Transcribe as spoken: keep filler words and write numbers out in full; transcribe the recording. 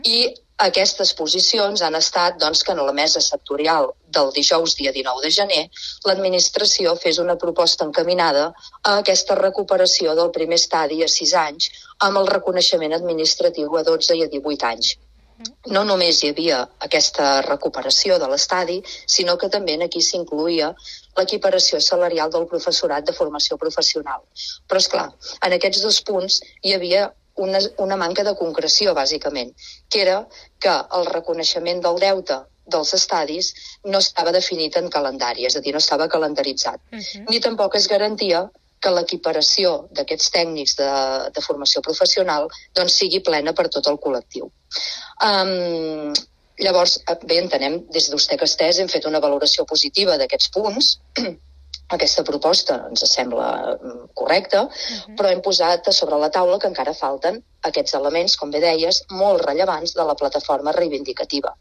I aquestes posicions han estat doncs, que en la mesa sectorial del dijous, dia dinou de gener, l'administració fes una proposta encaminada a aquesta recuperació del primer estadi a sis anys amb el reconeixement administratiu a dotze i a divuit anys. No només hi havia aquesta recuperació de l'estadi, sinó que també aquí s'incluïa l'equiparació salarial del professorat de formació professional. Però, esclar, en aquests dos punts hi havia una, una manca de concreció, bàsicament, que era que el reconeixement del deute dels estadis no estava definit en calendari, és a dir, no estava calendaritzat. Uh-huh. Ni tampoc es garantia que l'equiparació d'aquests tècnics de, de formació professional doncs, sigui plena per tot el col·lectiu. Um, llavors, bé, entenem, des d'Ustec-Estès hem fet una valoració positiva d'aquests punts. Aquesta proposta ens sembla correcta, uh-huh. però hem posat a sobre la taula que encara falten aquests elements, com bé deies, molt rellevants de la plataforma reivindicativa.